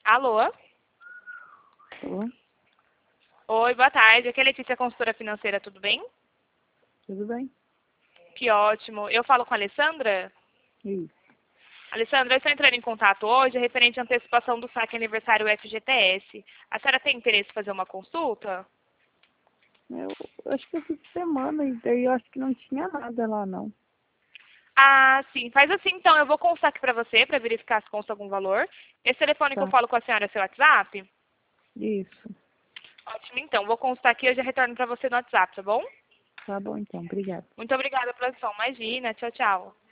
Alô? Alô? Oi, boa tarde. Aqui é a Letícia, consultora financeira, tudo bem? Tudo bem? Que ótimo. Eu falo com a Alessandra? Isso. Alessandra, eu estou entrando em contato hoje referente à antecipação do saque aniversário FGTS. A senhora tem interesse em fazer uma consulta? Eu acho que eu fiz semana e daí eu acho que não tinha nada lá, não. Ah, sim. Faz assim, então. Eu vou constar aqui para você, para verificar se consta algum valor. Esse telefone que eu Tá. falo com a senhora é seu WhatsApp? Isso. Ótimo, então. Vou constar aqui e eu já retorno para você no WhatsApp, tá bom? Tá bom, então. Obrigada. Muito obrigada, produção. Imagina. Tchau, tchau.